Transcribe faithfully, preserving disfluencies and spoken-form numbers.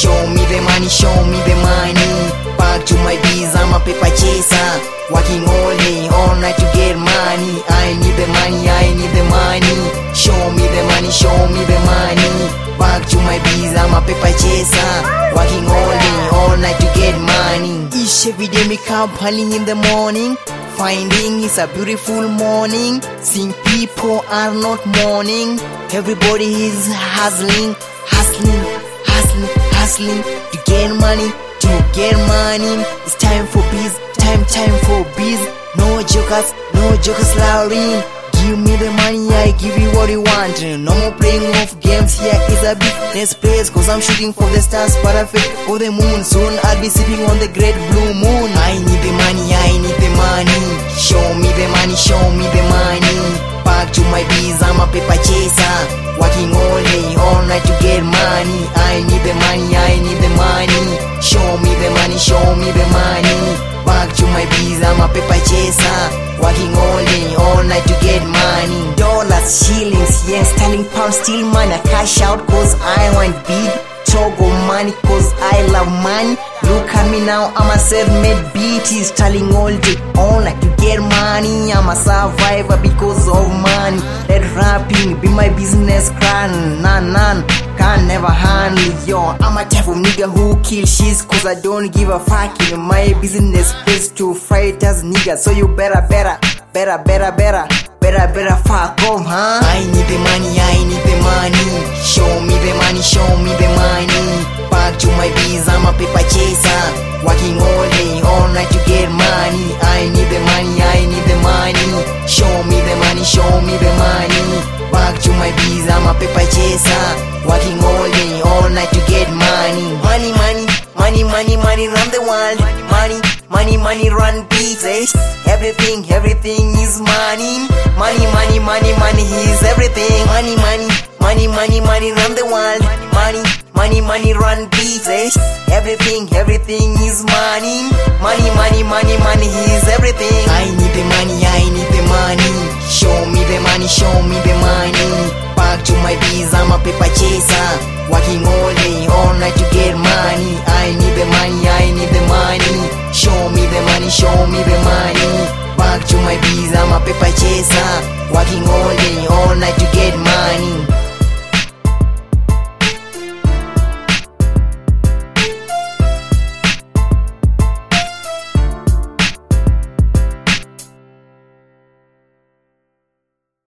Show me the money, show me the money. Back to my biz, I'm a paper chaser. Working all day, all night to get money. I need the money, I need the money. Show me the money, show me the money. Back to my biz, I'm a paper chaser. Working all day, all night to get money. Each every day me come calling in the morning. Finding it's a beautiful morning. Seeing people are not mourning. Everybody is hustling, hustling, hustling, hustling to get money, to get money. It's time for biz, time, time for biz. No jokers, no jokers laughing. Give me the money, I give you what you want. No more playing off games, here is a business place. Cause I'm shooting for the stars, but I feel for the moon. Soon I'll be sipping on the great blue moon. I need the money, I need the money. Show me the money, show me the money. Back to my biz, I'm a paper chaser. Working all day, all night to get money. I need the money, I need the money. Show me the money, show me the money. Back to my biz, I'm a paper chaser. Working all day, all night to get money. Dollars, shillings, yes, sterling pounds, still money. I cash out cause I want big Togo money, cause I love money. Look at me now, I'm a self-made beauty. Styling all day, all night to get money. I'm a survivor because of money. Let rapping be my business crown. None, none can never handle yo. I'm a type of nigga who kill shit cause I don't give a fuck. In my business place to fighters nigga. So you better, better, better, better, better, better, better fuck off, huh? I need the money, I need the money. Show me the money, show me the money. Back to my biz, I'm a paper chaser. Working all day, all night to get money. I need the money, I need the money. Show me the money, show me the money. Back to my biz, I'm a paper chaser. Working all day, all night to get money. Money, money, money, money, money, run the world. Money, money, money, run business. Everything, everything is money. Money, money, money, money is everything. Money, money, money, money, money, run the world. Money, money, money, run business. Everything, everything is money. Money, money, money, money is everything. I need the money, I need the money. Show me the money, show me the money. Back to my biz, I'm a paper chaser. Working all day, all night to get money. I need the money, I need the money. Show me the money, show me the money. Back to my biz, I'm a paper chaser. Working all day, all night to get money.